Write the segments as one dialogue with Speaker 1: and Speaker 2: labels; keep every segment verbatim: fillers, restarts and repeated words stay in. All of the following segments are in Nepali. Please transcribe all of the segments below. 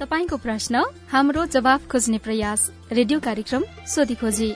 Speaker 1: तपाईको प्रश्न हाम्रो जवाफ खोज्ने प्रयास रेडियो कार्यक्रम सोधी खोजी।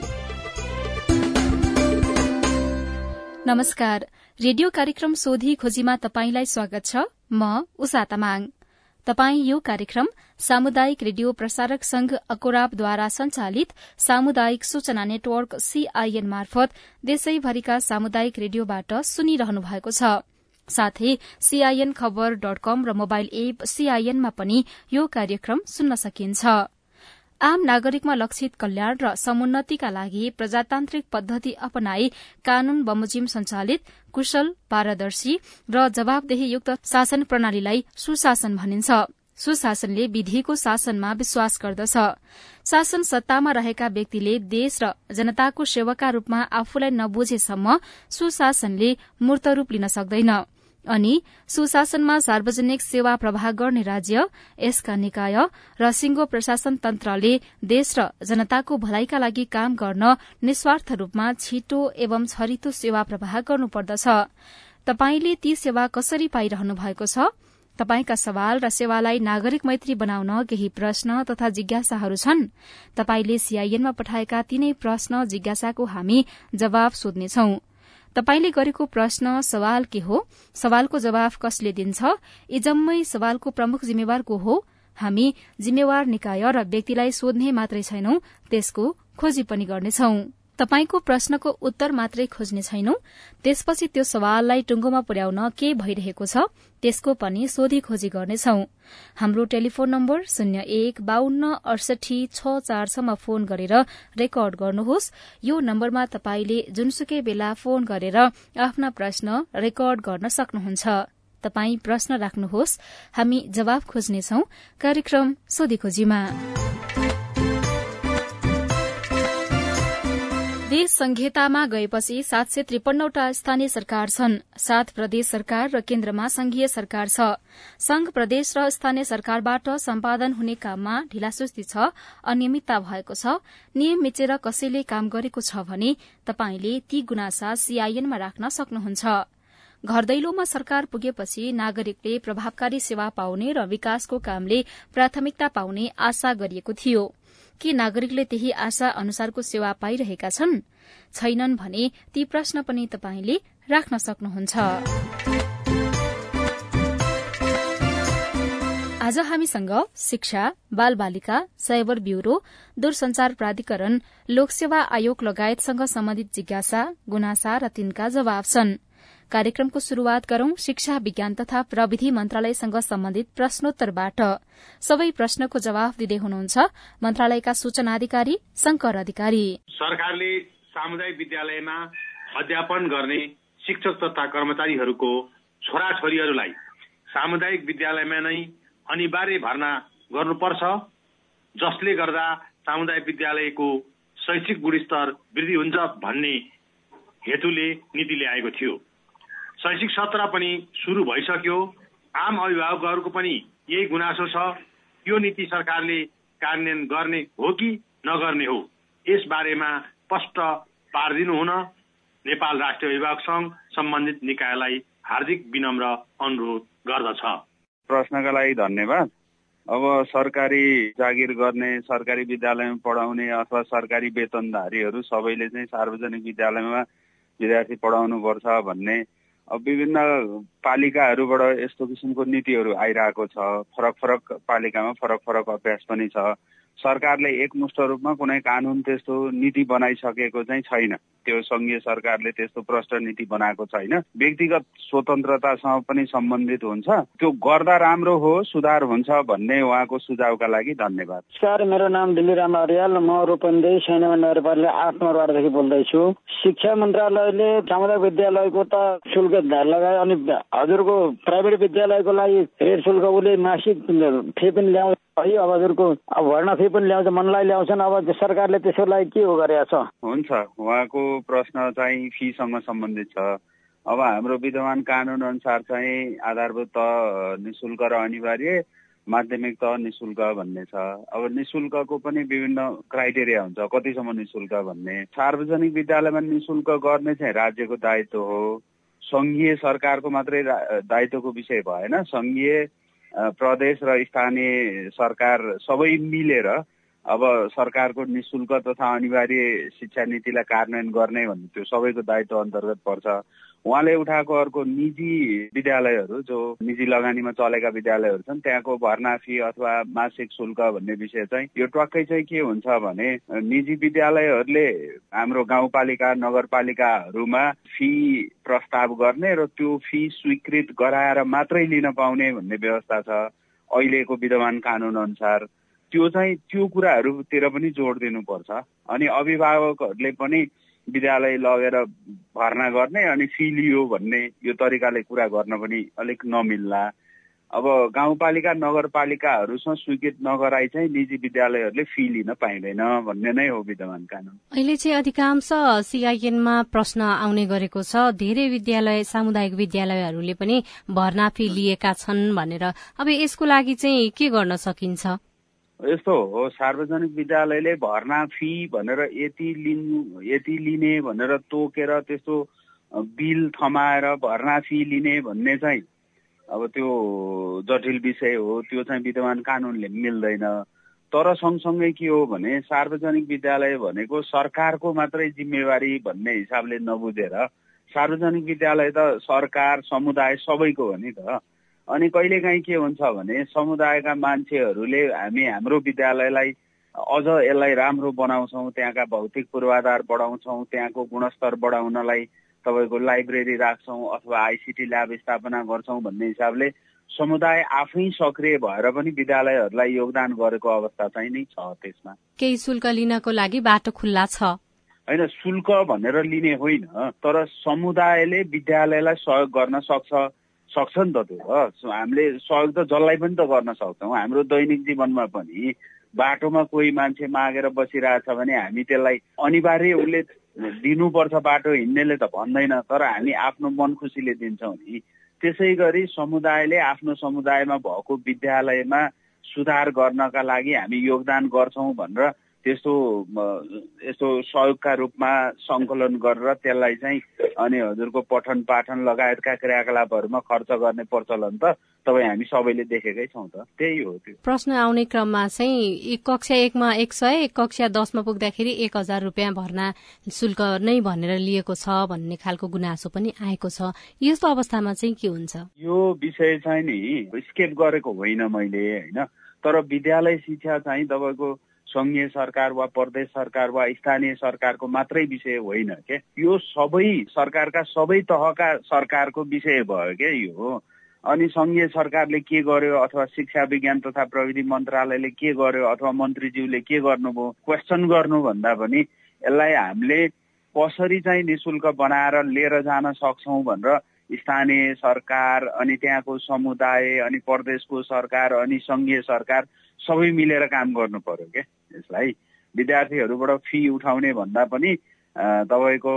Speaker 1: नमस्कार, रेडियो कार्यक्रम सोधी खोजीमा तपाईंलाई स्वागत छ। म उषा तामाङ। तपाई यो कार्यक्रम सामुदायिक रेडियो प्रसारक संघ अकोराबद्वारा संचालित सामुदायिक सूचना नेटवर्क सीआईएन मार्फत देशैभरिका सामुदायिक रेडियोबाट सुनिरहनु भएको छ। साथै सीआईएन खबर डट कम र मोबाइल एप सीआईएनमा पनि यो कार्यक्रम सुन्न सकिन्छ। आम नागरिकमा लक्षित कल्याण र समुन्नतिका लागि प्रजातान्त्रिक पद्धति अपनाई कानून बमोजिम संचालित कुशल, पारदर्शी र जवाबदेहीयुक्त शासन प्रणालीलाई सुशासन भनिन्छ। सुशासनले विधिको शासनमा विश्वास गर्दछ। शासन सत्तामा रहेका व्यक्तिले देश र जनताको सेवकका रूपमा आफूलाई नबुझेसम्म सुशासनले मूर्त रूप लिन सक्दैन। अनि सुशासनमा सार्वजनिक सेवा प्रवाह गर्ने राज्य, यसका निकाय र सिंगो प्रशासन तन्त्रले देश र जनताको भलाइका लागि काम गर्न निस्वार्थ रूपमा छिटो एवं छरितो सेवा प्रवाह गर्नुपर्दछ। तपाईले ती सेवा कसरी पाइरहनु भएको छ? तपाईका सवाल र सेवालाई नागरिक मैत्री बनाउन केही प्रश्न तथा जिज्ञासाहरू छन्? तपाईले सीआईएनमा पठाएका तीनै प्रश्न जिज्ञासाको हामी जवाब सोध्नेछौ। तपाईले गरेको प्रश्न सवाल के हो? सवालको जवाफ कसले दिन्छ? यी जम्मै सवालको प्रमुख जिम्मेवार को हो? हामी जिम्मेवार निकाय र व्यक्तिलाई सोध्ने मात्रै छैनौं, त्यसको खोजी पनि गर्नेछौं। तपाईको प्रश्नको उत्तर मात्रै खोज्ने छैनौं, त्यसपछि त्यो सवाललाई टुंगोमा पुर्याउन के भइरहेको छ त्यसको पनि सोधी खोजी गर्नेछौं। हाम्रो टेलिफोन नम्बर शून्य एक बाहन्न अडसठी छ चार छमा फोन गरेर रेकर्ड गर्नुहोस्। यो नम्बरमा तपाईले जुनसुकै बेला फोन गरेर आफ्ना प्रश्न रेकर्ड गर्न सक्नुहुन्छ। तपाई प्रश्न राख्नुहोस्, हामी जवाफ खोज्नेछौं कार्यक्रम सोधी खोजीमा। देश संघीयतामा गएपछि सात सय त्रिपन्नवटा स्थानीय सरकार छन्। सात प्रदेश सरकार र केन्द्रमा संघीय सरकार छ। संघ, प्रदेश र स्थानीय सरकारबाट सम्पादन हुने काममा ढिलासुस्ती छ, अनियमितता भएको छ, नियम मिचेर कसैले काम गरेको छ भने तपाईले ती गुनासा सीआईएनमा राख्न सक्नुहुन्छ। घर दैलोमा सरकार पुगेपछि नागरिकले प्रभावकारी सेवा पाउने र विकासको कामले प्राथमिकता पाउने आशा गरिएको थियो। के नागरिकले त्यही आशा अनुसारको सेवा पाइरहेका छन्? छैनन् भने ती प्रश्न पनि तपाईले राख्न सक्नुहुन्छ। आज हामीसँग शिक्षा, बाल बालिका, साइबर ब्यूरो, दूरसंचार प्राधिकरण, लोकसेवा आयोग लगायतसँग सम्बन्धित जिज्ञासा, गुनासा र तिनका जवाब छन्। कार्यक्रमको शुरूआत गरौं शिक्षा, विज्ञान तथा प्रविधि मन्त्रालयसँग सम्बन्धित प्रश्नोत्तरबाट। सबै प्रश्नको जवाफ दिँदै हुनुहुन्छ मन्त्रालयका सूचना अधिकारी शंकर अधिकारी।
Speaker 2: सरकारले सामुदायिक विद्यालयमा अध्यापन गर्ने शिक्षक तथा कर्मचारीहरूको छोराछोरीहरूलाई सामुदायिक विद्यालयमा नै अनिवार्य भर्ना गर्नुपर्छ, जसले गर्दा सामुदायिक विद्यालयको शैक्षिक गुणस्तर वृद्धि हुन्छ भन्ने हेतुले नीति ल्याएको थियो। शैक्षिक सत्र पनि शुरू भइसक्यो। आम अभिभावकहरूको पनि यही गुनासो छ। यो नीति सरकारले कार्यान्वयन गर्ने हो कि नगर्ने हो, यस बारेमा स्पष्ट पारिदिनु हुन नेपाल राष्ट्रिय अभिभावक संघ सम्बन्धित निकायलाई हार्दिक विनम्र अनुरोध गर्दछ।
Speaker 3: प्रश्नका लागि धन्यवाद। अब सरकारी जागिर गर्ने, सरकारी विद्यालयमा पढाउने अथवा सरकारी वेतनधारीहरू सबैले चाहिँ सार्वजनिक विद्यालयमा विद्यार्थी पढाउनुपर्छ भन्ने अब विभिन्न पालिकाहरूबाट यस्तो किसिमको नीतिहरू आइरहेको छ। फरक फरक पालिकामा फरक फरक अभ्यास पनि छ। सरकारले एकमुष्ट रूपमा कुनै कानून त्यस्तो नीति बनाइसकेको चाहिँ छैन। त्यो संघीय सरकारले त्यस्तो प्रष्ट नीति बनाएको छैन। व्यक्तिगत स्वतन्त्रतासँग पनि सम्बन्धित हुन्छ। त्यो गर्दा राम्रो हो, सुधार हुन्छ भन्ने उहाँको सुझावका लागि धन्यवाद।
Speaker 4: सर, मेरो नाम दिल्लीराम अर्याल, म रूपन्देही सैन्य नगरपालिका आठ नम्बरबाटदेखि बोल्दैछु। शिक्षा मन्त्रालयले सामुदायिक विद्यालयको त शुल्क लगायो, अनि हजुरको प्राइभेट विद्यालयको लागि रेट शुल्क उसले मासिक फी पनि ल्याउँछ, है अब हजुरको अब भर्ना फी पनि ल्याउँछ, मनलाई ल्याउँछन्। अब सरकारले त्यसको लागि के हो गरेको छ?
Speaker 3: हुन्छ, उहाँको प्रश्न चाहिँ फीसँग सम्बन्धित छ। अब हाम्रो विद्यमान कानून अनुसार चाहिँ आधारभूत तह निशुल्क र अनिवार्य, माध्यमिक तह निशुल्क भन्ने छ। अब निशुल्कको पनि विभिन्न क्राइटेरिया हुन्छ, कतिसम्म निशुल्क भन्ने। सार्वजनिक विद्यालयमा निशुल्क गर्ने चाहिँ राज्यको दायित्व हो, संघीय सरकारको मात्रै दायित्वको विषय भएन। संघीय प्रदेश र स्थानीय सरकार सबै मिलेर अब सरकारको निशुल्क तथा अनिवार्य शिक्षा नीतिलाई कार्यान्वयन गर्ने भन्ने त्यो सबैको दायित्व अन्तर्गत पर्छ। उहाँले उठाएको अर्को निजी विद्यालयहरू जो निजी लगानीमा चलेका विद्यालयहरू छन् त्यहाँको भर्ना फी अथवा मासिक शुल्क भन्ने विषय चाहिँ यो टक्कै चाहिँ के हुन्छ भने निजी विद्यालयहरूले हाम्रो गाउँपालिका नगरपालिकाहरूमा फी प्रस्ताव गर्ने र त्यो फी स्वीकृत गराएर मात्रै लिन पाउने भन्ने व्यवस्था छ अहिलेको विद्यमान कानुन अनुसार। त्यो चाहिँ त्यो कुराहरूतिर पनि जोड दिनुपर्छ। अनि अभिभावकहरूले पनि विद्यालय लगेर भर्ना गर्ने अनि फी लियो भन्ने यो तरिकाले कुरा गर्न पनि अलिक नमिल्ला। अब गाउँपालिका नगरपालिकाहरूसँग स्वीकृत नगराई चाहिँ निजी विद्यालयहरूले फी लिन पाइँदैन भन्ने नै हो विद्यमान कानुन।
Speaker 5: अहिले चाहिँ अधिकांश सीआईएनमा प्रश्न आउने गरेको छ, धेरै विद्यालय सामुदायिक विद्यालयहरूले पनि भर्ना फी लिएका छन् भनेर। अब यसको लागि चाहिँ के गर्न सकिन्छ?
Speaker 3: यस्तो हो, सार्वजनिक विद्यालयले भर्ना फी भनेर यति लिनु यति लिने भनेर तोकेर त्यस्तो बिल थमाएर भर्ना फी लिने भन्ने चाहिँ अब त्यो जटिल विषय हो। त्यो चाहिँ विद्यमान कानुनले मिल्दैन। तर सँगसँगै के हो भने सार्वजनिक विद्यालय भनेको सरकारको मात्रै जिम्मेवारी भन्ने हिसाबले नबुझेर सार्वजनिक विद्यालय त सरकार समुदाय सबैको हो नि त। अनि कहिलेकाहीँ के हुन्छ भने समुदायका मान्छेहरूले हामी हाम्रो विद्यालयलाई अझ यसलाई राम्रो बनाउँछौँ, त्यहाँका भौतिक पूर्वाधार बढाउँछौँ, त्यहाँको गुणस्तर बढाउनलाई तपाईँको लाइब्रेरी राख्छौँ अथवा आइसिटी ल्याब स्थापना गर्छौँ भन्ने हिसाबले समुदाय आफै सक्रिय भएर पनि विद्यालयहरूलाई योगदान गरेको अवस्था चाहिँ नै छ। त्यसमा
Speaker 5: केही शुल्क लिनको लागि बाटो खुल्ला छ
Speaker 3: होइन, शुल्क भनेर लिने होइन, तर समुदायले विद्यालयलाई सहयोग गर्न सक्छ सक्छ नि त। त्यो हामीले सहयोग त जसलाई पनि त गर्न सक्छौँ। हाम्रो दैनिक जीवनमा पनि बाटोमा कोही मान्छे मागेर बसिरहेछ भने हामी त्यसलाई अनिवार्य उसले दिनुपर्छ बाटो हिँड्नेले त भन्दैन, तर हामी आफ्नो मन खुसीले दिन्छौँ नि। त्यसै गरी समुदायले आफ्नो समुदायमा भएको विद्यालयमा सुधार गर्नका लागि हामी योगदान गर्छौँ भनेर त्यस्तो यस्तो सहयोगका रूपमा सङ्कलन गरेर त्यसलाई चाहिँ अनि हजुरको पठन पाठन लगायतका क्रियाकलापहरूमा खर्च गर्ने प्रचलन त तपाईँ हामी सबैले देखेकै छौँ त। त्यही हो। त्यो
Speaker 5: प्रश्न आउने क्रममा चाहिँ एक कक्षा एकमा एक सय एक कक्षा दसमा पुग्दाखेरि एक हजार रुपियाँ भर्ना शुल्क नै भनेर लिएको छ भन्ने खालको गुनासो पनि आएको छ। यस्तो अवस्थामा चाहिँ के हुन्छ?
Speaker 3: यो विषय चाहिँ नि स्केप गरेको होइन मैले होइन, तर विद्यालय शिक्षा चाहिँ तपाईँको संघीय सरकार वा प्रदेश सरकार वा स्थानीय सरकारको मात्रै विषय होइन के, यो सबै सरकारका सबै तहका सरकारको विषय भयो के यो। अनि संघीय सरकारले के गर्यो अथवा शिक्षा विज्ञान तथा प्रविधि मन्त्रालयले के गर्यो अथवा मन्त्रीज्यूले के गर्नुभयो क्वेसन गर्नुभन्दा पनि यसलाई हामीले कसरी चाहिँ निशुल्क बनाएर लिएर जान सक्छौँ भनेर स्थानीय सरकार अनि त्यहाँको समुदाय अनि प्रदेशको सरकार अनि संघीय सरकार सबै मिलेर काम गर्नु पर्यो के। यसलाई विद्यार्थीहरूबाट फी उठाउने भन्दा पनि तपाईँको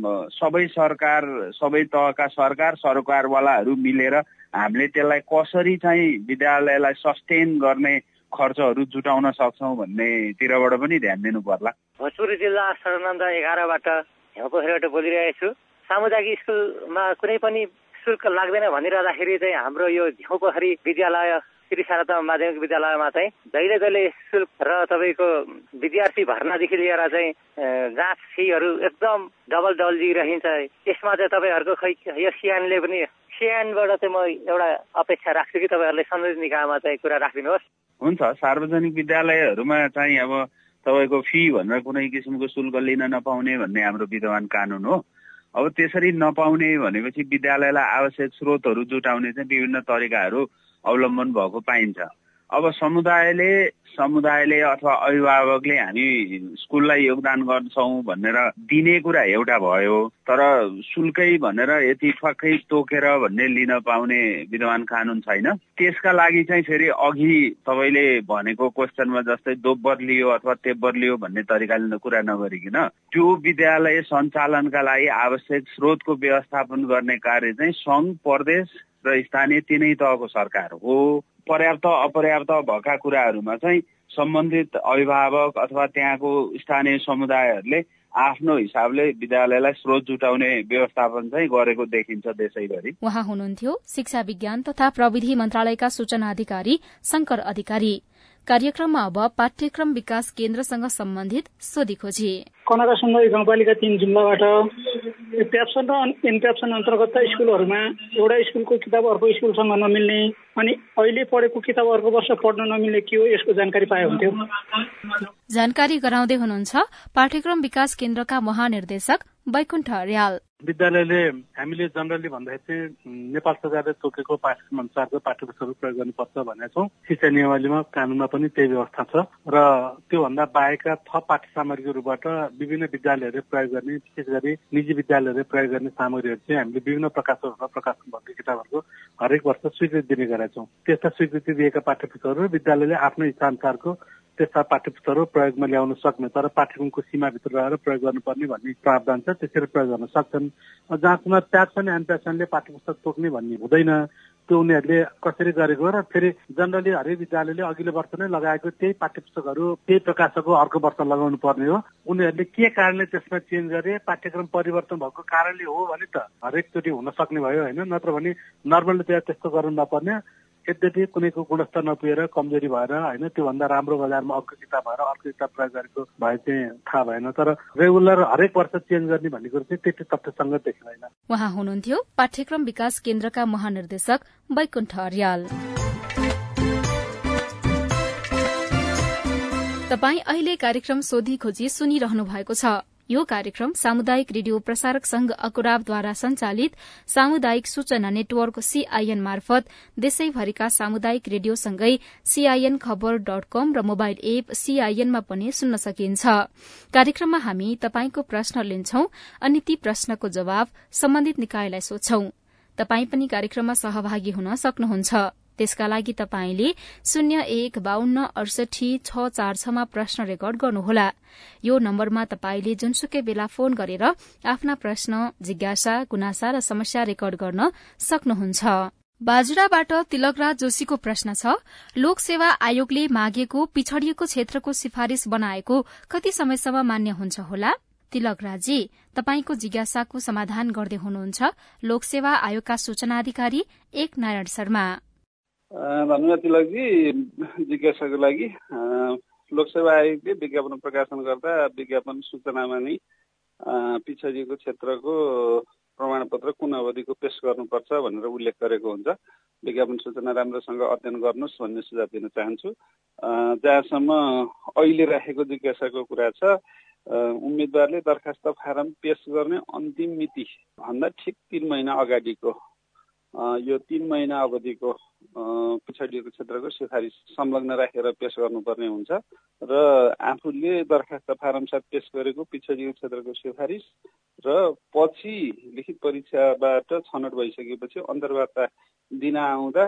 Speaker 3: सबै सरकार सबै तहका सरकार सरकारवालाहरू मिलेर हामीले त्यसलाई कसरी चाहिँ विद्यालयलाई सस्टेन गर्ने खर्चहरू जुटाउन सक्छौँ भन्नेतिरबाट पनि ध्यान दिनु पर्ला।
Speaker 6: भोजपुर जिल्ला सदरनन्द एघारबाट हेमपोखरीबाट बोलिरहेको छु। सामुदायिक स्कुलमा कुनै पनि शुल्क लाग्दैन भनिरहँदाखेरि चाहिँ हाम्रो यो झ्याउपोखरी विद्यालय श्री शारदा माध्यमिक विद्यालयमा चाहिँ जहिले जहिले शुल्क र तपाईँको विद्यार्थी भर्नादेखि लिएर चाहिँ जाँच फीहरू एकदम डबल डबल दिइरहन्छ। यसमा चाहिँ तपाईँहरूको खै यो सिआनले पनि सिआनबाट चाहिँ म एउटा अपेक्षा राख्छु कि तपाईँहरूले संसदीय निकायमा चाहिँ कुरा राखिदिनुहोस्।
Speaker 3: हुन्छ, सार्वजनिक विद्यालयहरूमा चाहिँ अब तपाईँको फी भनेर कुनै किसिमको शुल्क लिन नपाउने भन्ने हाम्रो विद्यमान कानुन हो। अब त्यसरी नपाउने भनेपछि विद्यालयलाई आवश्यक स्रोतहरू जुटाउने चाहिँ विभिन्न तरिकाहरू अवलम्बन भएको पाइन्छ। अब समुदायले समुदायले अथवा अभिभावकले हामी स्कुललाई योगदान गर्छौँ भनेर दिने कुरा एउटा भयो, तर शुल्कै भनेर यति ठक्कै तोकेर भन्ने लिन पाउने विद्यमान कानुन छैन। त्यसका लागि चाहिँ फेरि अघि तपाईँले भनेको क्वेसनमा जस्तै दोब्बर लियो अथवा तेब्बर लियो भन्ने तरिकाले कुरा नगरिकन त्यो विद्यालय सञ्चालनका लागि आवश्यक स्रोतको व्यवस्थापन गर्ने कार्य चाहिँ सङ्घ प्रदेश र स्थानीय तिनै तहको सरकार हो। पर्याप्त अपर्याप्त भएका कुराहरूमा चाहिँ सम्बन्धित अभिभावक अथवा त्यहाँको स्थानीय समुदायहरूले आफ्नो हिसाबले विद्यालयलाई स्रोत जुटाउने व्यवस्थापन चाहिँ गरेको देखिन्छ देशैभरि।
Speaker 1: उहाँ हुनुहुन्थ्यो शिक्षा विज्ञान तथा प्रविधि मन्त्रालयका सूचना अधिकारी शंकर अधिकारी। कार्यक्रममा अब पाठ्यक्रम विकास केन्द्रसँग सम्बन्धित सोधी खोजी।
Speaker 7: कनका सुन्दरी गाउँपालिका तीन जुम्लाबाट प्याप्सन र इनप्याप्सन अन्तर्गत स्कुलहरूमा एउटा स्कुलको किताब अर्को स्कुलसँग नमिल्ने अनि अहिले पढेको किताब अर्को वर्ष पढ्न नमिल्ने के हो, यसको जानकारी पाए हुन्थ्यो।
Speaker 1: जानकारी गराउँदै हुनुहुन्छ पाठ्यक्रम विकास केन्द्रका महानिर्देशक वैकुण्ठ अर्याल।
Speaker 8: विद्यालयले हामीले जनरली भन्दाखेरि चाहिँ नेपाल सरकारले तोकेको पाठ्यक्रम अनुसारको पाठ्यपुस्तकहरू प्रयोग गर्नुपर्छ भनेका छौँ। शिक्षा नियमावलीमा कानूनमा पनि त्यही व्यवस्था छ र त्योभन्दा बाहेकका थप पाठ्य सामग्रीको रूपबाट विभिन्न विद्यालयहरूले प्रयोग गर्ने, विशेष गरी निजी विद्यालयहरूले प्रयोग गर्ने सामग्रीहरू चाहिँ हामीले विभिन्न प्रकाशनमा प्रकाशन भएको किताबहरूको हरेक वर्ष स्वीकृति दिने गरेका छौँ। त्यस्ता स्वीकृति दिएका पाठ्यपुस्तकहरू विद्यालयले आफ्नो इच्छाअनुसारको त्यस्ता पाठ्यपुस्तकहरू प्रयोगमा ल्याउन सक्ने तर पाठ्यक्रमको सीमाभित्र रहेर प्रयोग गर्नुपर्ने भन्ने प्रावधान छ। त्यसरी प्रयोग गर्न सक्छन्। जहाँसम्म प्याप्सन एन्ड प्याप्सनले पाठ्यपुस्तक तोक्ने भन्ने हुँदैन। त्यो उनीहरूले कसरी गरेको र फेरि जनरली हरेक विद्यालयले अघिल्लो वर्ष नै लगाएको त्यही पाठ्यपुस्तकहरू त्यही प्रकाशकको अर्को वर्ष लगाउनु पर्ने हो। उनीहरूले के कारणले त्यसमा चेन्ज गरे, पाठ्यक्रम परिवर्तन भएको कारणले हो भने त हरेकचोटि हुन सक्ने भयो होइन, नत्र भने नर्मल्ली त्यस्तो गर्नु नपर्ने। यद्यपि कुनैको गुणस्तर नपुगेर कमजोरी भएर होइन त्योभन्दा राम्रो बजारमा अर्को किताब भएर अर्को किताब प्रयोग गरेको भए चाहिँ थाहा भएन। तर रेगुलर हरेक वर्ष चेन्ज गर्ने भन्ने कुरो चाहिँ त्यति तथ्यसङ्गत देखिँदैन।
Speaker 1: उहाँ हुनुहुन्थ्यो पाठ्यक्रम विकास केन्द्रका महानिर्देशक वैकुण्ठ अर्याल। तपाई अहिले कार्यक्रम सोधी खोजी सुनिरहनु भएको छ। यो कार्यक्रम सामुदायिक रेडियो प्रसारक संघ अकुराबद्वारा संचालित सामुदायिक सूचना नेटवर्क सीआईएन मार्फत देशैभरिका सामुदायिक रेडियोसँगै सीआईएन खबर डट कम र मोबाइल एप सीआईएनमा पनि सुन्न सकिन्छ। कार्यक्रममा हामी तपाईंको प्रश्न लिन्छौं अनि ती प्रश्नको जवाब सम्बन्धित निकायलाई सोध्छौं। तपाई पनि कार्यक्रममा सहभागी हुन सक्नुहुन्छ। त्यसका लागि तपाईंले शून्य एक बाहन्न अडसठी छ चार छमा प्रश्न रेकर्ड गर्नुहोला। यो नम्बरमा तपाईंले जुनसुकै बेला फोन गरेर आफ्ना प्रश्न, जिज्ञासा, गुनासा र समस्या रेकर्ड गर्न सक्नुहुन्छ। बाजुराबाट तिलकराज जोशीको प्रश्न छ, लोकसेवा आयोगले मागेको पिछड़िएको क्षेत्रको सिफारिश बनाएको कति समयसम्म मान्य हुन्छ होला? तिलकराजी, तपाईंको जिज्ञासाको समाधान गर्दै हुनुहुन्छ लोकसेवा आयोगका सूचना अधिकारी एक नारायण शर्मा।
Speaker 3: धन्यवाद तिलकजी जिज्ञासाको लागि। लोकसेवा आयोगले विज्ञापन प्रकाशन गर्दा विज्ञापन सूचनामा नै पिछडिएको क्षेत्रको प्रमाणपत्र कुन अवधिको पेश गर्नुपर्छ भनेर उल्लेख गरेको हुन्छ। विज्ञापन सूचना राम्रोसँग अध्ययन गर्नुहोस् भन्ने सुझाव दिन चाहन्छु। जहाँसम्म अहिले राखेको जिज्ञासाको कुरा छ, उम्मेदवारले दरखास्त फारम पेश गर्ने अन्तिम मिति भन्दा ठिक तीन महिना अगाडिको यो तीन महिना अवधिको पिछडिएको क्षेत्रको सिफारिस संलग्न राखेर पेश गर्नुपर्ने हुन्छ र आफूले दरखास्त फारम साथ पेश गरेको पिछडिएको क्षेत्रको सिफारिस र पछि लिखित परीक्षाबाट छनौट भइसकेपछि अन्तर्वार्ता दिन आउँदा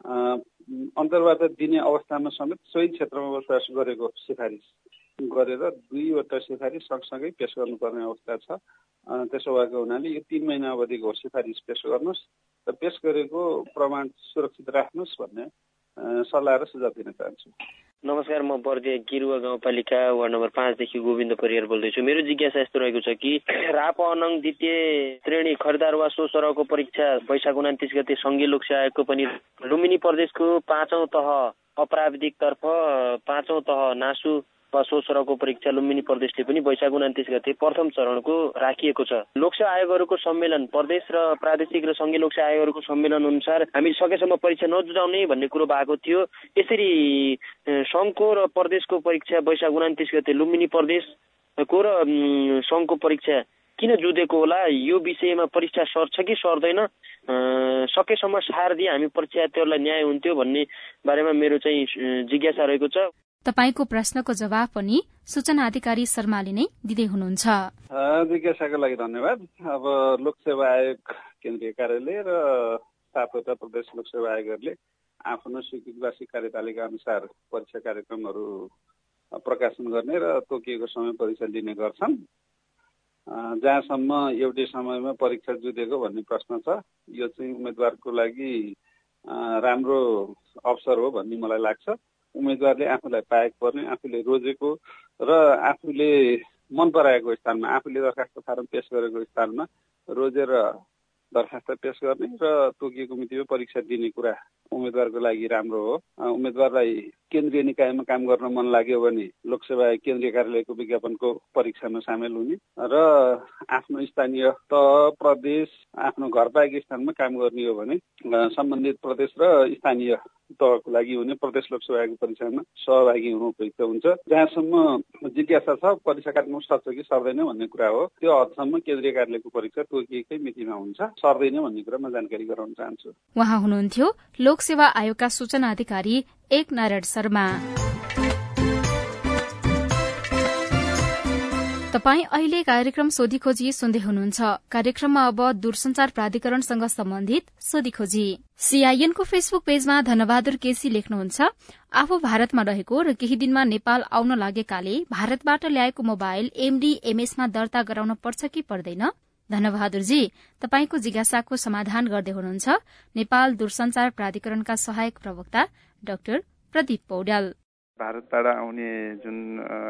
Speaker 3: अन्तर्वार्ता दिने अवस्थामा समेत सोही क्षेत्रमा बसोबास गरेको सिफारिस गरेर दुईवटा सिफारिस सँगसँगै पेश गर्नुपर्ने अवस्था छ। त्यसो भएको हुनाले यो तीन महिना अवधिको सिफारिस पेश गर्नुहोस् र पेश गरेको प्रमाण सुरक्षित राख्नुहोस् भन्ने सल्लाह र सुझाव दिन चाहन्छु।
Speaker 9: नमस्कार, म बर्दिया गिरुवा गाउँपालिका वार्ड नम्बर पाँचदेखि गोविन्द परियार बोल्दैछु। मेरो जिज्ञासा यस्तो रहेको छ कि राप अनङ द्वितीय श्रेणी खरिदार वा सो सरहको परीक्षा वैशाख उनातिस गते संघीय लोकसेवा आयोगको पनि लुम्बिनी प्रदेशको पाँचौं तह अप्राविधिक तर्फ पाँचौं तह नासु वा सो सरहको परीक्षा लुम्बिनी प्रदेशले पनि वैशाख उनातिस गते प्रथम चरणको राखिएको छ। लोकसेवा आयोगहरूको सम्मेलन प्रदेश र प्रादेशिक र संघीय लोकसेवा आयोगहरूको सम्मेलन अनुसार हामी सकेसम्म परीक्षा नजुटाउने भन्ने कुरो भएको थियो। यसरी संघको र प्रदेशको परीक्षा वैशाख उनातिस गते लुम्बिनी प्रदेशको र संघको परीक्षा किन जुधेको होला? यो विषयमा परीक्षा सर्छ कि सर्दैन? सकेसम्म सार दिए हामी परीक्षार्थीहरूलाई न्याय हुन्थ्यो भन्ने बारेमा मेरो चाहिँ जिज्ञासा रहेको छ।
Speaker 1: तपाईको प्रश्नको जवाब पनि सूचना अधिकारी शर्माले नै दिँदै हुनुहुन्छ।
Speaker 3: जिज्ञासाको लागि धन्यवाद। अब लोकसेवा आयोग केन्द्रीय कार्यालय र सातवटा प्रदेश लोकसेवा आयोगहरूले आफ्नो स्वीकृतवासी कार्यतालिका अनुसार परीक्षा कार्यक्रमहरू प्रकाशन गर्ने र तोकिएको समय परीक्षा लिने गर्छन्। जहाँसम्म एउटै समयमा परीक्षा जुधेको भन्ने प्रश्न छ, यो चाहिँ उम्मेदवारको लागि राम्रो अवसर हो भन्ने मलाई लाग्छ। उम्मेदवारले आफूलाई पाएको पर्ने, आफूले रोजेको र आफूले मन पराएको स्थानमा, आफूले दरखास्त फारम पेश गरेको स्थानमा रोजेर दरखास्त पेश गर्ने र तोकिएको मितिमा परीक्षा दिने कुरा उम्मेदवारको लागि राम्रो हो। उम्मेदवारलाई केन्द्रीय निकायमा काम गर्न मन लाग्यो भने लोकसेवा केन्द्रीय कार्यालयको विज्ञापनको परीक्षामा सामेल हुने र आफ्नो स्थानीय तह, प्रदेश, आफ्नो घर पाएको स्थानमा काम गर्ने हो भने सम्बन्धित प्रदेश र स्थानीय तहको लागि हुने प्रदेश लोकसेवाको परीक्षामा सहभागी हुनु उपयुक्त हुन्छ। जहाँसम्म जिज्ञासा छ परीक्षा काट्नु सक्छ कि सर्दैन भन्ने कुरा हो, त्यो हदसम्म केन्द्रीय कार्यालयको परीक्षा तोकिएकै मितिमा हुन्छ, सर्दैन भन्ने कुरा म जानकारी गराउन चाहन्छु।
Speaker 1: उहाँ हुनुहुन्थ्यो लोकसेवा आयोगका सूचना अधिकारी एक नारायण शर्मा। तपाई अहिले कार्यक्रम सोधी खोजी सुन्दै हुनुहुन्छ। कार्यक्रममा अब दूरसञ्चार प्राधिकरणसँग सम्बन्धित सोधी खोजी। सीआईएनको फेसबुक पेजमा धनबहादुर केसी लेख्नुहुन्छ, आफू भारतमा रहेको र केही दिनमा नेपाल आउन लागेकाले भारतबाट ल्याएको मोबाइल एमडीएमएसमा दर्ता गराउन पर्छ कि पर्दैन? धनबहादुरजी, तपाईको जिज्ञासाको समाधान गर्दै हुनुहुन्छ नेपाल दूरसञ्चार प्राधिकरणका सहायक प्रवक्ता डाक्टर प्रदीप पौड्याल।
Speaker 10: भारतबाट आउने जुन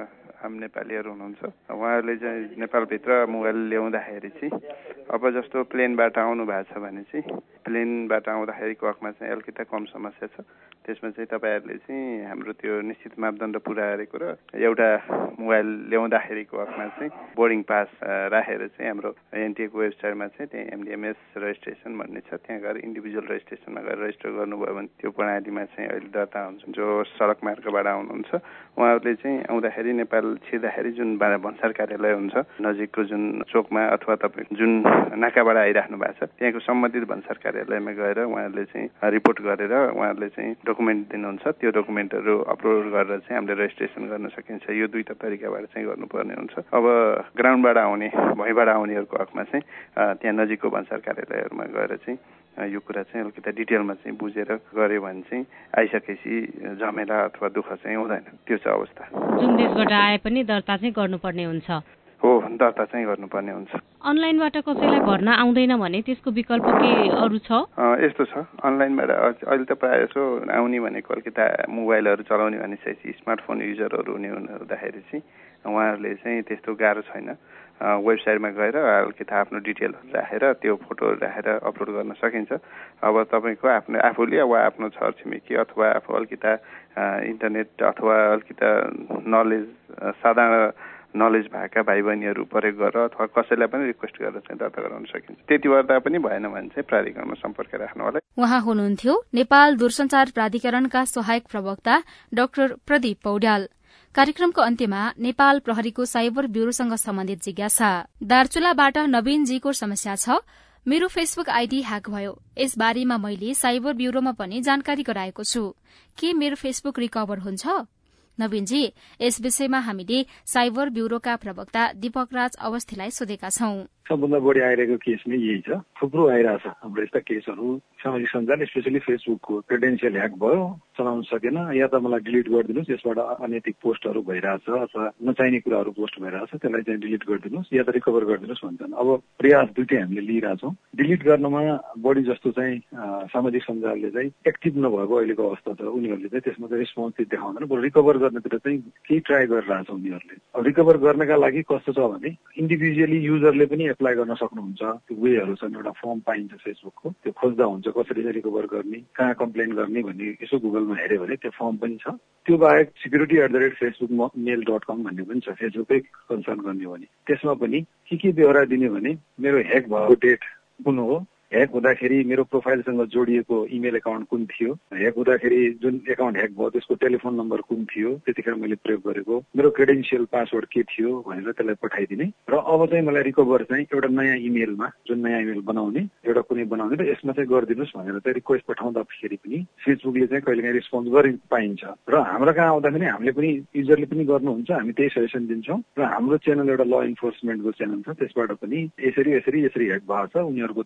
Speaker 10: आम नेपालीहरू हुनुहुन्छ उहाँहरूले चाहिँ नेपालभित्र मोबाइल ल्याउँदाखेरि चाहिँ अब जस्तो प्लेनबाट आउनु भएको छ भने चाहिँ प्लेनबाट आउँदाखेरिको हकमा चाहिँ अलिकति कम समस्या छ। त्यसमा चाहिँ तपाईँहरूले चाहिँ हाम्रो त्यो निश्चित मापदण्ड पुरा गरेको र एउटा मोबाइल ल्याउँदाखेरिको हकमा चाहिँ बोर्डिङ पास राखेर चाहिँ हाम्रो एनटिएको वेबसाइटमा चाहिँ त्यहाँ एमडिएमएस रेजिस्ट्रेसन भन्ने छ, त्यहाँ गएर इन्डिभिजुअल रेजिस्ट्रेसनमा गएर रेजिस्टर गर्नुभयो भने त्यो प्रणालीमा चाहिँ अहिले दर्ता हुन्छ। जो सडक मार्गबाट आउनुहुन्छ उहाँहरूले चाहिँ आउँदाखेरि नेपाल छिर्दाखेरि जुन भन्सार कार्यालय हुन्छ नजिकको जुन चोकमा अथवा तपाईँ जुन नाकाबाट आइराख्नु भएको छ त्यहाँको सम्बन्धित भन्सार कार्यालयमा गएर उहाँहरूले चाहिँ रिपोर्ट गरेर उहाँहरूले चाहिँ डकुमेन्ट दिनुहुन्छ। त्यो डकुमेन्टहरू अपलोड गरेर चाहिँ हामीले रेजिस्ट्रेसन गर्न सकिन्छ। यो दुईटा तरिकाबाट चाहिँ गर्नुपर्ने हुन्छ। अब ग्राउन्डबाट आउने भुइँबाट आउनेहरूको हकमा चाहिँ त्यहाँ नजिकको भन्सार कार्यालयहरूमा गएर चाहिँ यो कुरा चाहिँ अलिकति डिटेलमा चाहिँ बुझेर गऱ्यो भने चाहिँ आइसकेपछि झमेला अथवा दुःख चाहिँ हुँदैन। त्यो चाहिँ अवस्था।
Speaker 5: जुन देशबाट आए पनि दर्ता चाहिँ गर्नुपर्ने हुन्छ।
Speaker 10: हो, दर्ता चाहिँ गर्नुपर्ने हुन्छ।
Speaker 5: अनलाइनबाट कसैलाई भर्न आउँदैन भने त्यसको विकल्प के अरू छ?
Speaker 10: यस्तो छ, अनलाइनबाट अहिले त प्रायः यसो आउने भनेको अलिकति मोबाइलहरू चलाउने भनेपछि स्मार्टफोन युजरहरू हुने हुँदाखेरि चाहिँ उहाँहरूले चाहिँ त्यस्तो गाह्रो छैन। वेबसाइटमा गएर अलिकति आफ्नो डिटेलहरू राखेर त्यो फोटोहरू राखेर अपलोड गर्न सकिन्छ। अब तपाईँको आफ्नो आफूले वा आफ्नो छरछिमेकी अथवा आफू अलिकति इन्टरनेट अथवा अलिकति नलेज साधारण नलेज भएका भाइ बहिनीहरू प्रयोग गरेर अथवा कसैलाई पनि रिक्वेस्ट गरेर चाहिँ दर्ता गराउन सकिन्छ। त्यति गर्दा पनि भएन भने चाहिँ प्राधिकरणमा सम्पर्क राख्नु होला।
Speaker 1: उहाँ हुनुहुन्थ्यो नेपाल दूरसञ्चार प्राधिकरणका सहायक प्रवक्ता डाक्टर प्रदीप पौड्याल। कार्यक्रमको अन्त्यमा नेपाल प्रहरीको साइबर ब्यूरोसँग सम्बन्धित जिज्ञासा। दार्चुलाबाट नवीनजीको समस्या छ, मेरो फेसबुक आईडी ह्याक भयो। यस बारेमा मैले साइबर ब्यूरोमा पनि जानकारी गराएको छु, के मेरो फेसबुक रिकभर हुन्छ? नवीनजी, यस विषयमा हामीले साइबर ब्यूरोका प्रवक्ता दीपक राज अवस्थीलाई सोधेका छौं।
Speaker 11: सबभन्दा बढी आइरहेको केस नै यही छ। थुप्रो आइरहेछ हाम्रो यस्ता केसहरू। सामाजिक सञ्जाल स्पेसली फेसबुकको क्रेडेन्सियल ह्याक भयो, चलाउन सकेन, या त मलाई डिलिट गरिदिनुहोस्, यसबाट अनैतिक पोस्टहरू भइरहेछ अथवा नचाहिने कुराहरू पोस्ट भइरहेछ, त्यसलाई चाहिँ डिलिट गरिदिनुहोस् या त रिकभर गरिदिनुहोस् भन्छन्। अब प्रयास दुइटै हामीले लिइरहेछौँ। डिलिट गर्नमा बढी जस्तो चाहिँ सामाजिक सञ्जालले चाहिँ एक्टिभ नभएको अहिलेको अवस्था छ। उनीहरूले चाहिँ त्यसमा चाहिँ रेस्पोन्स देखाउँदैन, बरु रिकभर गर्नतिर चाहिँ केही ट्राई गरिरहेछ उनीहरूले। अब रिकभर गर्नका लागि कस्तो छ भने इन्डिभिजुअली युजरले पनि एप्लाई गर्न सक्नुहुन्छ। त्यो वेहरू छन्, एउटा फर्म पाइन्छ फेसबुकको, त्यो खोज्दा हुन्छ कसरी चाहिँ रिकभर गर्ने, कहाँ कम्प्लेन गर्ने भन्ने यसो गुगलमा हेऱ्यो भने त्यो फर्म पनि छ। त्यो बाहेक security at the rate Facebook mail dot com भन्ने पनि छ, फेसबुकै कन्सर्न गर्ने हो भने त्यसमा पनि के के बेहोरा दिने भने मेरो ह्याक भएको डेट कुन हो, ह्याक हुँदाखेरि मेरो प्रोफाइलसँग जोडिएको इमेल एकाउन्ट कुन थियो, ह्याक हुँदाखेरि जुन एकाउन्ट ह्याक भयो त्यसको टेलिफोन नम्बर कुन थियो, त्यतिखेर मैले प्रयोग गरेको, मेरो क्रेडेन्सियल पासवर्ड के थियो भनेर त्यसलाई पठाइदिने। र अब चाहिँ मलाई रिकभर चाहिँ एउटा नयाँ इमेलमा, जुन नयाँ इमेल बनाउने एउटा कुनै बनाउने र यसमा चाहिँ गरिदिनुहोस् भनेर चाहिँ रिक्वेस्ट पठाउँदाखेरि पनि फेसबुकले चाहिँ कहिलेकाहीँ रेस्पोन्स गरि पाइन्छ। र हाम्रो कहाँ आउँदाखेरि हामीले पनि युजरले पनि गर्नुहुन्छ, हामी त्यही सजेसन दिन्छौँ। र हाम्रो च्यानल एउटा ल इन्फोर्समेन्टको च्यानल छ, त्यसबाट पनि यसरी यसरी यसरी ह्याक भएको छ, उनीहरूको चाहिँ क्रेडेन्सियल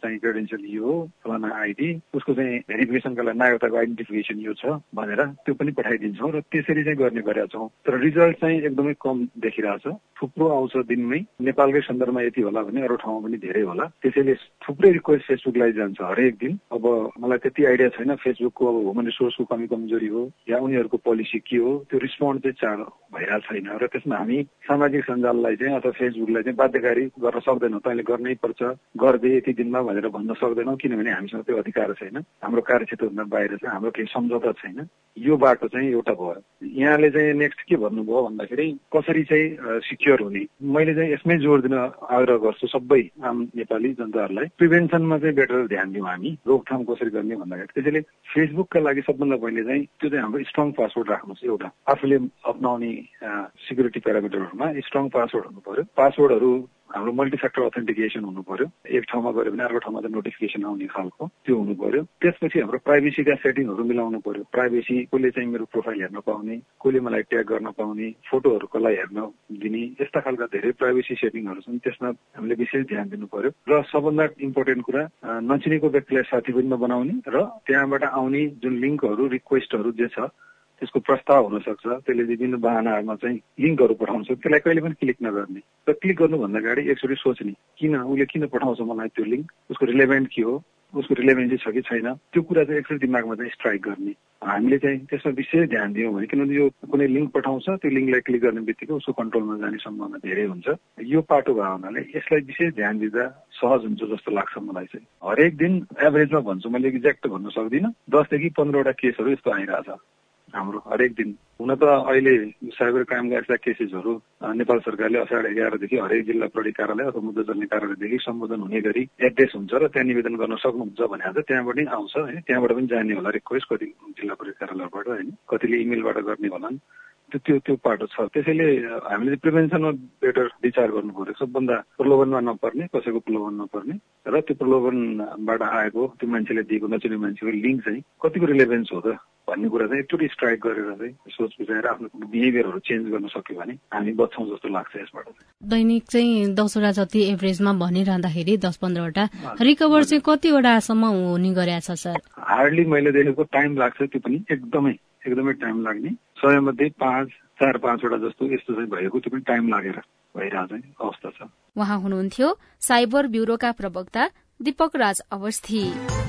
Speaker 11: क्रेडेन्सियल यो हो, फलाना आइडी, उसको चाहिँ भेरिफिकेसनका लागि नागरिकताको आइडेन्टिफिकेसन यो छ भनेर त्यो पनि पठाइदिन्छौँ र त्यसरी चाहिँ गर्ने गरेका छौँ। तर रिजल्ट चाहिँ एकदमै कम देखिरहेछ। थुप्रो आउँछ दिनमै, नेपालकै सन्दर्भमा यति होला भने अरू ठाउँमा पनि धेरै होला। त्यसैले थुप्रै रिक्वेस्ट फेसबुकलाई जान्छ हरेक दिन। अब मलाई त्यति आइडिया छैन फेसबुकको अब ह्युमन रिसोर्सको कमी कमजोरी हो या उनीहरूको पोलिसी के हो, त्यो रिस्पोन्ड चाहिँ चाँडो भइरहेको छैन र त्यसमा हामी सामाजिक सञ्जाललाई चाहिँ अथवा फेसबुकलाई चाहिँ बाध्यकारी गर्न सक्दैनौँ। तैँले गर्नै पर्छ, गर्दे यति दिनमा भनेर भन्न सक्दैनौँ, किनभने हामीसँग त्यो अधिकार छैन। हाम्रो कार्यक्षेत्रभन्दा बाहिर चाहिँ हाम्रो केही सम्झौता छैन। यो बाटो चाहिँ एउटा भयो। यहाँले चाहिँ नेक्स्ट के भन्नुभयो भन्दाखेरि कसरी चाहिँ सिक्योर हुने, मैले चाहिँ यसमै जोड दिन आग्रह गर्छु सबै आम नेपाली जनताहरूलाई। प्रिभेन्सनमा चाहिँ बेटर ध्यान दिउँ हामी, रोकथाम कसरी गर्ने भन्दाखेरि। त्यसैले फेसबुकका लागि सबभन्दा पहिले चाहिँ त्यो चाहिँ हाम्रो स्ट्रङ पासवर्ड राख्नुहोस्। एउटा आफूले अप्नाउने सिक्युरिटी प्यारामिटरहरूमा स्ट्रङ पासवर्ड हुनु पर्यो। पासवर्डहरू हाम्रो मल्टिफ्याक्टर अथेन्टिकेसन हुनु पर्यो। एक ठाउँमा गऱ्यो भने अर्को ठाउँमा चाहिँ नोटिफिकेसन आउने खालको त्यो हुनु पर्यो। त्यसपछि हाम्रो प्राइभेसीका सेटिङहरू मिलाउनु पर्यो। प्राइभेसी कसले चाहिँ मेरो प्रोफाइल हेर्न पाउने, कसले मलाई ट्याग गर्न पाउने, फोटोहरू कसलाई हेर्न दिने, यस्ता खालका धेरै प्राइभेसी सेटिङहरू छन्। त्यसमा हामीले विशेष ध्यान दिनु पर्यो। र सबभन्दा इम्पोर्टेन्ट कुरा, नचिनेको व्यक्तिलाई साथी पनि नबनाउने र त्यहाँबाट आउने जुन लिङ्कहरू रिक्वेस्टहरू जे छ त्यसको प्रस्ताव हुन सक्छ। त्यसले विभिन्न बहानाहरूमा चाहिँ लिङ्कहरू पठाउँछ, त्यसलाई कहिले पनि क्लिक नगर्ने र क्लिक गर्नुभन्दा अगाडि एकचोटि सोच्ने, किन उसले किन पठाउँछ मलाई त्यो लिङ्क, उसको रिलेभेन्ट के हो, उसको रिलेभेन्सी छ कि छैन, त्यो कुरा चाहिँ एकचोटि दिमागमा चाहिँ स्ट्राइक गर्ने। हामीले चाहिँ त्यसमा विशेष ध्यान दियौँ भने, किनभने यो कुनै लिङ्क पठाउँछ, त्यो लिङ्कलाई क्लिक गर्ने बित्तिकै उसको कन्ट्रोलमा जाने सम्भावना धेरै हुन्छ। यो पाटो भयो हुनाले यसलाई विशेष ध्यान दिँदा सहज हुन्छ जस्तो लाग्छ मलाई चाहिँ। हरेक दिन एभरेजमा भन्छु, मैले एक्ज्याक्ट भन्न सक्दिनँ, दसदेखि पन्ध्रवटा केसहरू यस्तो आइरहेछ हाम्रो हरेक दिन। हुन त अहिले साइबर क्राइमका यस्ता केसेसहरू नेपाल सरकारले असाढ एघारदेखि हरेक जिल्ला प्रहरी कार्यालय अथवा मुद्दा चल्ने कार्यालयदेखि सम्बोधन हुने गरी एड्रेस हुन्छ र त्यहाँ निवेदन गर्न सक्नुहुन्छ भने चाहिँ त्यहाँबाट आउँछ होइन। त्यहाँबाट पनि जाने होला रिक्वेस्ट, कति जिल्ला प्रहरी कार्यालयबाट होइन, कतिले इमेलबाट गर्ने होलान्। त्यो त्यो त्यो पाटो छ। त्यसैले हामीले प्रिभेन्सनमा बेटर विचार गर्नु पर्यो। सबभन्दा प्रलोभनमा नपर्ने, कसैको प्रलोभन नपर्ने र त्यो प्रलोभनबाट आएको त्यो मान्छेले दिएको नचिने मान्छेको लिङ्क चाहिँ कतिको रिलेभेन्स हो त भन्ने कुरा चाहिँ एकचोटि स्ट्राइक गरेर चाहिँ सोच विचार आफ्नो बिहेभियरहरू चेन्ज गर्न सक्यो भने हामी बच्छौँ जस्तो लाग्छ यसबाट।
Speaker 5: दैनिक चाहिँ दसवटा जति एभरेजमा भनिरहँदाखेरि दस पन्ध्रवटा रिकभर चाहिँ कतिवटासम्म हुने गरेछ सर?
Speaker 11: हार्डली मैले देखेको टाइम लाग्छ, त्यो पनि एकदमै एकदमै टाइम लाग्ने। सय मध्ये पाँच चार पाँचवटा जस्तो यस्तो चाहिँ भएको, त्यो पनि टाइम लागेर भइरहेको अवस्था छ।
Speaker 1: उहाँ हुनुहुन्थ्यो साइबर ब्यूरोका प्रवक्ता दीपक राज अवस्थी।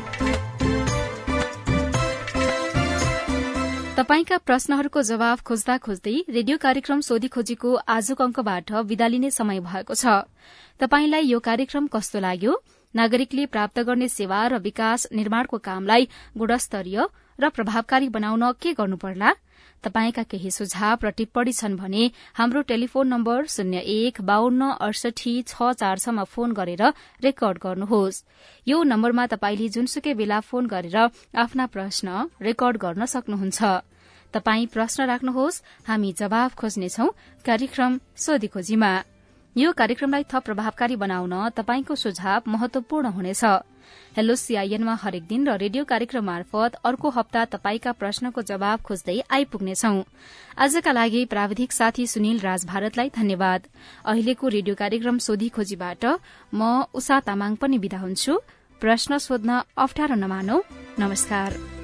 Speaker 1: तपाईंका प्रश्नहरूको जवाब खोज्दा खोज्दै रेडियो कार्यक्रम सोधी खोजीको आजको अंकबाट विदा लिने समय भएको छ। तपाईंलाई यो कार्यक्रम कस्तो लाग्यो? नागरिकले प्राप्त गर्ने सेवा र विकास निर्माणको कामलाई गुणस्तरीय र प्रभावकारी बनाउन के गर्नुपर्ला? तपाईंका केही सुझाव र टिप्पणी छन् भने हाम्रो टेलिफोन नम्बर शून्य एक बाहन्न अडसठी छ चार छमा फोन गरेर रेकर्ड गर्नुहोस्। यो नम्बरमा तपाईंले जुनसुकै बेला फोन गरेर आफ्ना प्रश्न रेकर्ड गर्न सक्नुहुन्छ। तपाई प्रश्न राख्नुहोस्, हामी जवाब खोज्नेछौ कार्यक्रम सोधी खोजीमा। यो कार्यक्रमलाई थप प्रभावकारी बनाउन तपाईंको सुझाव महत्वपूर्ण हुनेछ। हेलो सीआईएनमा हरेक दिन र रेडियो कार्यक्रम मार्फत अर्को हप्ता तपाईंका प्रश्नको जवाब खोज्दै आइपुग्नेछौ। आजका लागि प्राविधिक साथी सुनिल राज भारतलाई धन्यवाद। अहिलेको रेडियो कार्यक्रम सोधी खोजीबाट म उषा तामाङ पनि बिदा हुन्छु। प्रश्न सोध्न अप्ठ्यारो नमानौ। नमस्कार।